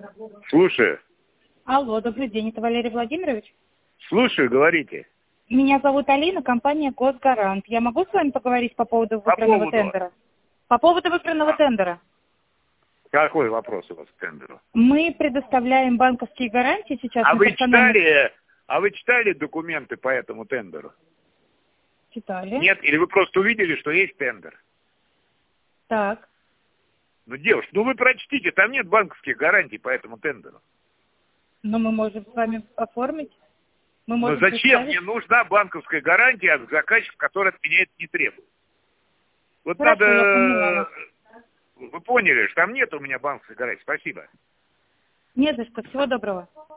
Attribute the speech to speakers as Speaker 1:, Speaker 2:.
Speaker 1: Слушаю.
Speaker 2: Алло, добрый день, это Валерий Владимирович?
Speaker 1: Слушаю, говорите.
Speaker 2: Меня зовут Алина, компания «Госгарант». Я могу с вами поговорить по поводу выигранного тендера? По поводу выигранного тендера.
Speaker 1: Какой вопрос у вас к тендеру?
Speaker 2: Мы предоставляем банковские гарантии сейчас.
Speaker 1: А вы читали документы по этому тендеру?
Speaker 2: Читали.
Speaker 1: Нет? Или вы просто увидели, что есть тендер?
Speaker 2: Так.
Speaker 1: Ну, девушка, вы прочтите, там нет банковских гарантий по этому тендеру.
Speaker 2: Но мы можем с вами оформить.
Speaker 1: Но зачем мне нужна банковская гарантия от заказчика, который от меня это не требует? Вот
Speaker 2: Хорошо, я
Speaker 1: надо...
Speaker 2: поняла.
Speaker 1: Вы поняли, что там нет у меня банковской гарантии. Спасибо.
Speaker 2: Не за что. Всего доброго.